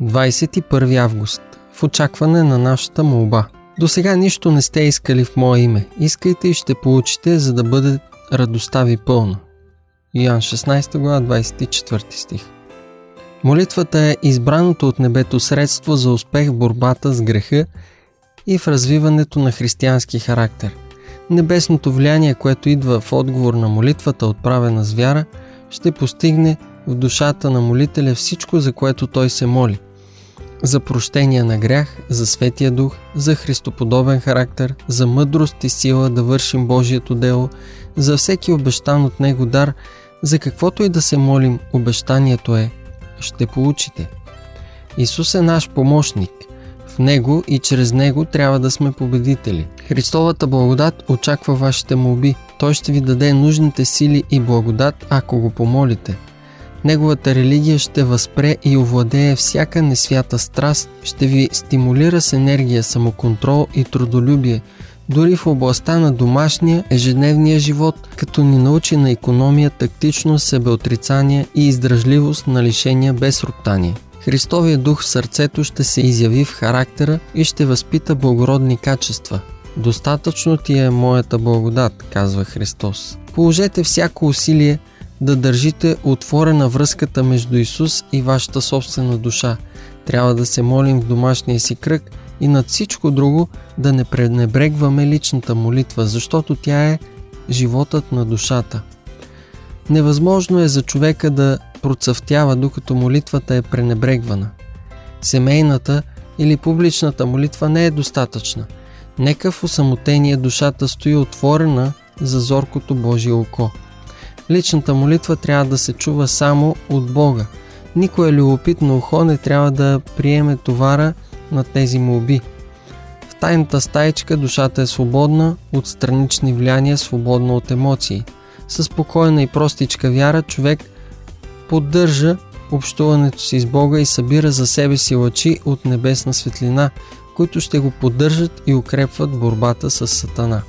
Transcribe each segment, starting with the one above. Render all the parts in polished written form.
21 август. В очакване на нашата молба. До сега нищо не сте искали в мое име. Искайте и ще получите, за да бъде радостта ви пълна. Йоан 16 глава, 24 стих. Молитвата е избраното от небето средство за успех в борбата с греха и в развиването на християнски характер. Небесното влияние, което идва в отговор на молитвата, отправена с вяра, ще постигне в душата на молителя всичко, за което той се моли. За прощение на грях, за Светия Дух, за христоподобен характер, за мъдрост и сила да вършим Божието дело, за всеки обещан от Него дар, за каквото и да се молим, обещанието е: ще получите. Исус е наш помощник. В Него и чрез Него трябва да сме победители. Христовата благодат очаква вашите молби. Той ще ви даде нужните сили и благодат, ако го помолите. Неговата религия ще възпре и овладее всяка несвята страст, ще ви стимулира с енергия, самоконтрол и трудолюбие, дори в областта на домашния, ежедневния живот, като ни научи на икономия, тактичност, себеотрицание и издръжливост на лишения без роптание. Христовия дух в сърцето ще се изяви в характера и ще възпита благородни качества. Достатъчно ти е моята благодат, казва Христос. Положете всяко усилие да държите отворена връзката между Исус и вашата собствена душа. Трябва да се молим в домашния си кръг и над всичко друго да не пренебрегваме личната молитва, защото тя е животът на душата. Невъзможно е за човека да процъфтява, докато молитвата е пренебрегвана. Семейната или публичната молитва не е достатъчна. Нека в осамотение душата стои отворена за зоркото Божие око. Личната молитва трябва да се чува само от Бога. Никое любопитно ухо не трябва да приеме товара на тези молби. В тайната стаичка душата е свободна от странични влияния, свободна от емоции. Със спокойна и простичка вяра човек поддържа общуването си с Бога и събира за себе си лъчи от небесна светлина, които ще го поддържат и укрепват борбата с Сатана.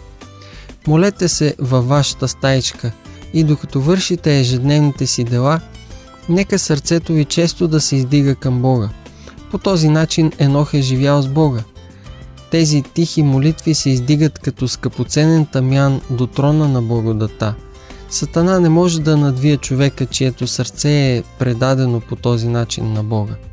Молете се във вашата стаичка и докато вършите ежедневните си дела, нека сърцето ви често да се издига към Бога. По този начин Енох е живял с Бога. Тези тихи молитви се издигат като скъпоценен тамян до трона на благодата. Сатана не може да надвие човека, чието сърце е предадено по този начин на Бога.